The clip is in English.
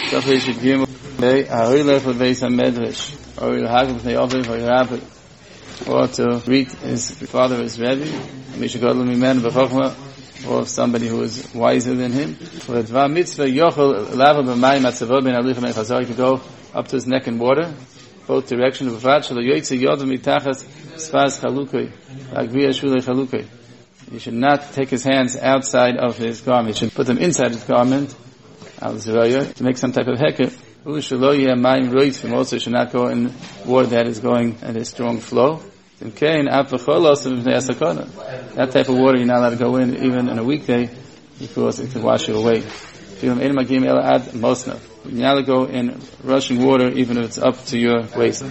Dafür should give him a left with base and medrash, or he'll have with the oven for rabbi, or to greet his father as Rebbe, Mishagodl Mimen B'Chochma, or somebody who is wiser than him. For the Dvar Mitzvah, Yochel Lava B'Mayim Atzavot Ben Alichem Echazar, to go up to his neck in water, both directions. B'Vad Shelo Yoytze Yodam Mitachas Sfaz Chalukei, Agviyah Shulei Chalukei. He should not take his hands outside of his garment. He should put them inside his garment, Al Zerayah, to make some type of heker. Also should not go in water that is going at a strong flow. That type of water you're not allowed to go in even in a weekday because it can wash you away. You're not allowed to go in rushing water even if it's up to your waist.